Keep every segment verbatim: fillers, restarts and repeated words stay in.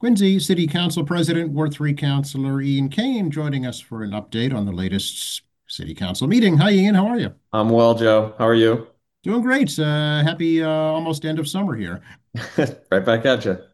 Quincy City Council President, Ward three Councilor Ian Kane joining us for an update on the latest City Council meeting. Hi, Ian. How are you? I'm well, Joe. How are you? Doing great. Uh, happy uh, almost end of summer here. Right back at you.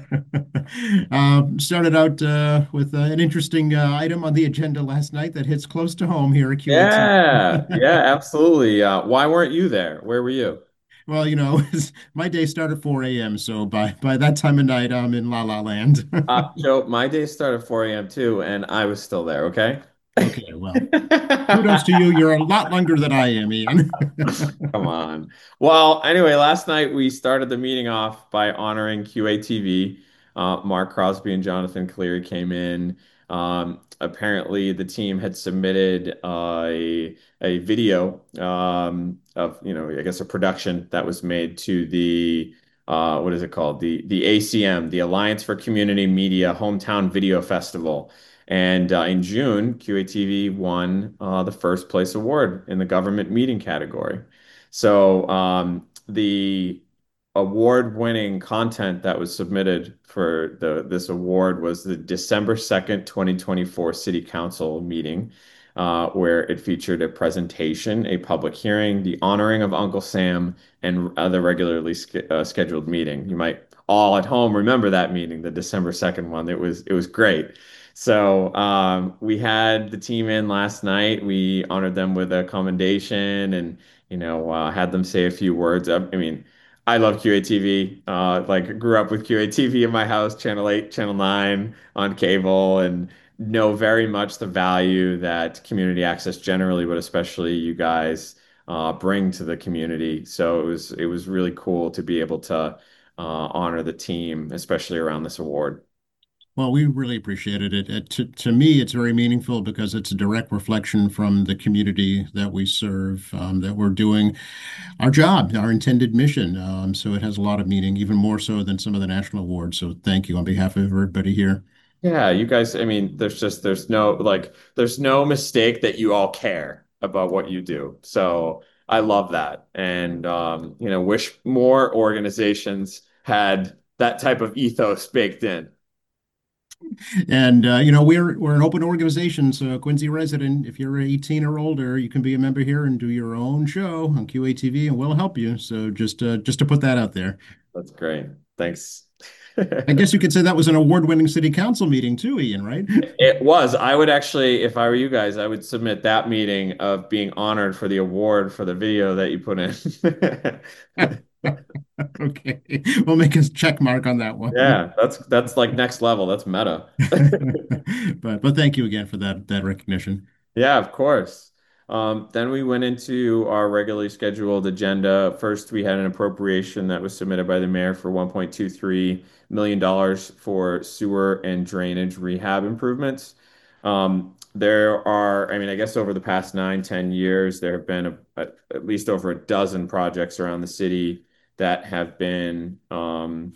Um, started out uh, with uh, an interesting uh, item on the agenda last night that hits close to home here at Q A T V. Yeah, yeah, absolutely. Uh, why weren't you there? Where were you? Well, you know, my day started at four a m, so by by that time of night, I'm in La La Land. Uh, Joe, my day started at four a m too, and I was still there, okay? Okay, well, kudos to you. You're a lot younger than I am, Ian. Come on. Well, anyway, last night we started the meeting off by honoring Q A T V. Uh, Mark Crosby and Jonathan Cleary came in. Um, apparently, the team had submitted uh, a a video um, of, you know, I guess a production that was made to the uh, what is it called? The the A C M, the Alliance for Community Media Hometown Video Festival. And uh, in June, Q A T V won uh, the first place award in the government meeting category. So um, the award-winning content that was submitted for the this award was the December second, twenty twenty-four City Council meeting, uh, where it featured a presentation, a public hearing, the honoring of Uncle Sam, and other regularly sch uh, scheduled meeting. You might all at home remember that meeting, the December second one. It was it was great. So um, we had the team in last night. We honored them with a commendation and, you know, uh, had them say a few words. I, I mean, I love Q A T V. Uh, like grew up with Q A T V in my house, Channel eight, Channel nine on cable, and know very much the value that community access generally, but especially you guys uh, bring to the community. So it was it was really cool to be able to uh, honor the team, especially around this award. Well, we really appreciated it. It to, to me, it's very meaningful because it's a direct reflection from the community that we serve, um, that we're doing our job, our intended mission. Um, so it has a lot of meaning, even more so than some of the national awards. So thank you on behalf of everybody here. Yeah, you guys, I mean, there's just there's no like there's no mistake that you all care about what you do. So I love that. And um, you know, wish more organizations had that type of ethos baked in. And uh, you know, we're we're an open organization, so Quincy resident, if you're eighteen or older, you can be a member here and do your own show on Q A T V, and we'll help you. So just uh, just to put that out there. That's great. Thanks. I guess you could say that was an award-winning city council meeting too, Ian, right? It was. I would actually, if I were you guys, I would submit that meeting of being honored for the award for the video that you put in. Okay, we'll make a check mark on that one. Yeah, that's that's like next level. That's meta. But but thank you again for that that recognition. Yeah, of course. Um, then we went into our regularly scheduled agenda. First, we had an appropriation that was submitted by the mayor for one point two three million dollars for sewer and drainage rehab improvements. Um, there are, I mean, I guess over the past nine, ten years, there have been a, a, at least over a dozen projects around the city that have been um,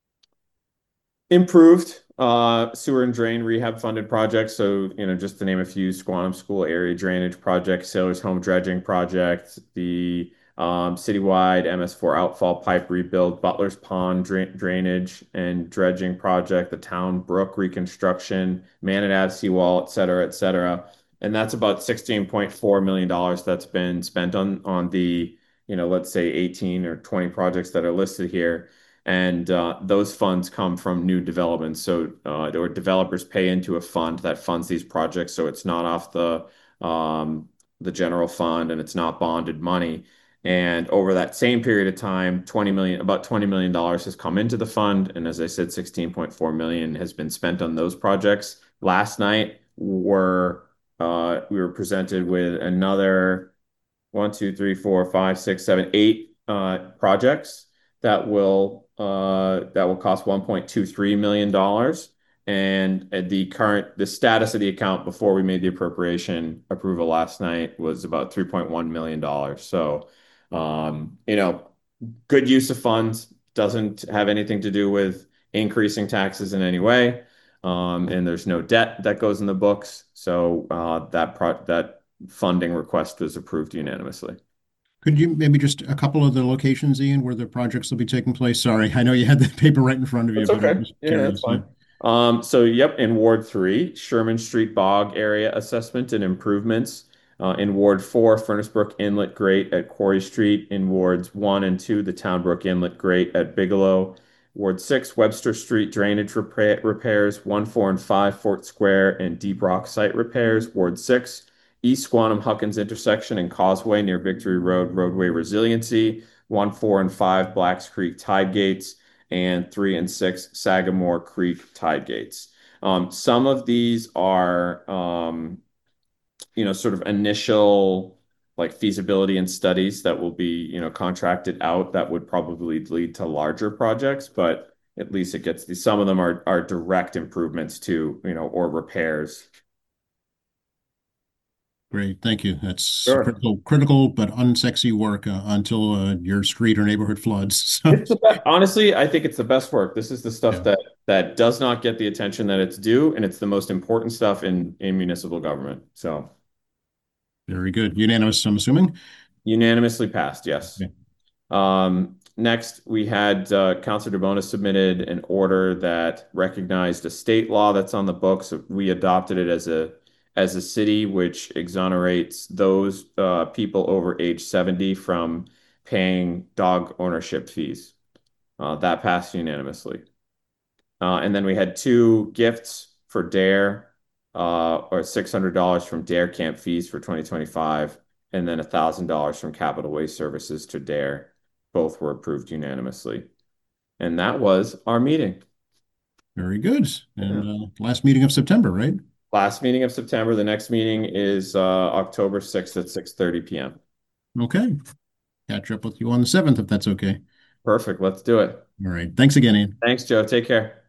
improved uh, sewer and drain rehab funded projects. So, you know, just to name a few, Squantum School area drainage project, Sailors Home dredging project, the um, citywide M S four outfall pipe rebuild, Butler's Pond drain drainage and dredging project, the town brook reconstruction, Manat Ave seawall, et cetera, et cetera. And that's about sixteen point four million dollars that's been spent on on the, you know, let's say eighteen or twenty projects that are listed here. And uh, those funds come from new developments. So, uh, or developers pay into a fund that funds these projects. So it's not off the um, the general fund and it's not bonded money. And over that same period of time, twenty million, about twenty million dollars has come into the fund. And as I said, sixteen point four million has been spent on those projects. Last night were uh, we were presented with another one, two, three, four, five, six, seven, eight uh, projects that will uh, that will cost one point two three million dollars. And at the current the status of the account before we made the appropriation approval last night was about three point one million dollars. So, um, you know, good use of funds doesn't have anything to do with increasing taxes in any way. Um, and there's no debt that goes in the books. So uh, that pro that funding request was approved unanimously. Could you maybe just a couple of the locations, Ian, where the projects will be taking place? Sorry, I know you had the paper right in front of you, That's but I'm okay. just Yeah, that's curious. Yeah. fine. Um, so yep, in Ward three, Sherman Street Bog area assessment and improvements. Uh, in Ward four, Furnace Brook Inlet Grate at Quarry Street. In Wards one and two, the Town Brook Inlet Grate at Bigelow. Ward six, Webster Street drainage repa repairs. one, four, and five, Fort Square and Deep Rock site repairs. Ward six, East Squantum Huckins intersection and Causeway near Victory Road roadway resiliency. one, four, and five, Blacks Creek tide gates and three and six Sagamore Creek tide gates. Um, some of these are, um, you know, sort of initial like feasibility and studies that will be, you know, contracted out that would probably lead to larger projects, but at least it gets these. Some of them are are direct improvements to, you know, or repairs. Great, thank you. That's Sure. critical, critical but unsexy work uh, until uh, your street or neighborhood floods. So, It's the best. Honestly, I think it's the best work. This is the stuff yeah, that that does not get the attention that it's due, and it's the most important stuff in in municipal government. So very good. Unanimous, I'm assuming. unanimously passed, yes. Okay. Um, next, we had uh, Councilor DeBona submitted an order that recognized a state law that's on the books. We adopted it as a as a city, which exonerates those uh, people over age seventy from paying dog ownership fees. Uh, that passed unanimously. Uh, and then we had two gifts for Dare, uh, or six hundred dollars from Dare Camp fees for twenty twenty-five, and then one thousand dollars from Capital Waste Services to Dare. Both were approved unanimously. And that was our meeting. Very good. Yeah. And uh, last meeting of September, right? Last meeting of September. The next meeting is uh, October sixth at six thirty p m Okay. Catch up with you on the seventh, if that's okay. Perfect. Let's do it. All right. Thanks again, Ian. Thanks, Joe. Take care.